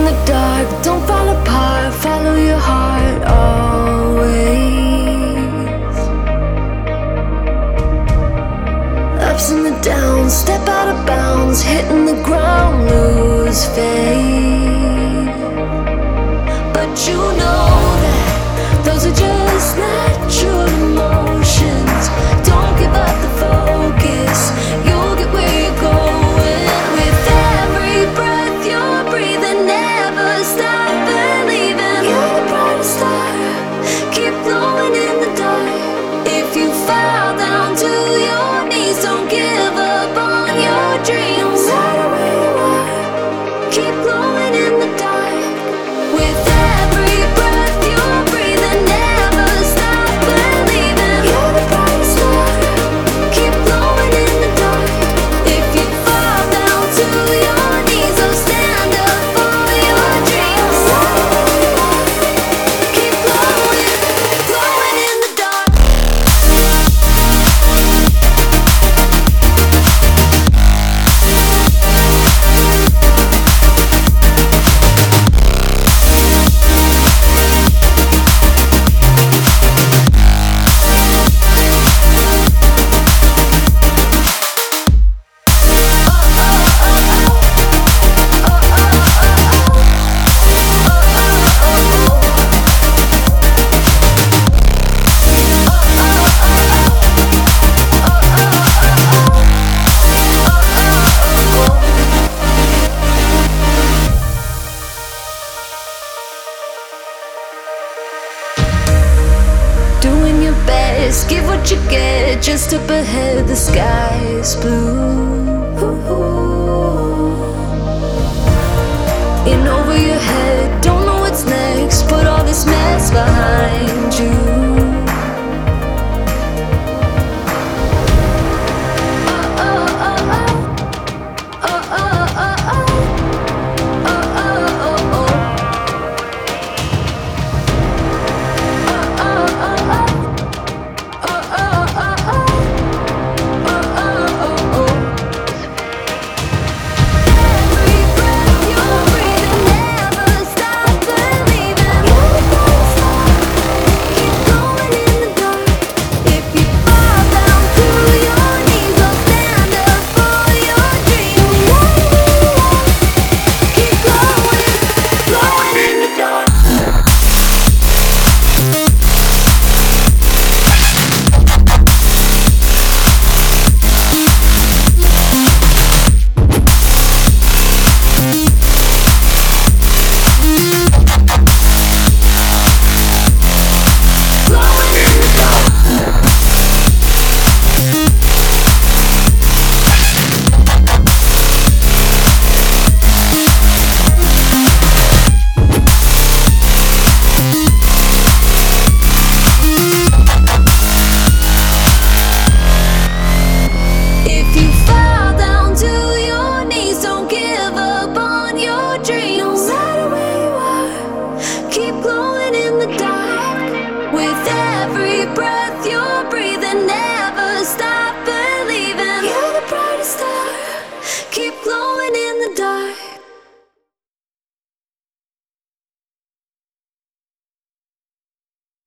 the dark, don't fall apart, follow your heart always. Ups and the downs, step out of bounds, hitting the ground, lose faith. But you know that those are just natural emotions. Don't give up the focus, you'll get where you're going. With every breath you're breathing, never stop believing. You're the brightest star, keep glowing in the dark. If you fall down to your knees, don't give up on your dreams. No matter where you are, keep glowing in the dark. With every breath you're breathing, never stop believing. You're the brightest star, keep glowing in the dark. If you fall down to your knees, oh stand up for your dreams. Keep glowing, glowing in the dark. Doing your best, give what you get. Just up ahead, the sky's blue. In over your head, don't know what's next. Put all this mess behind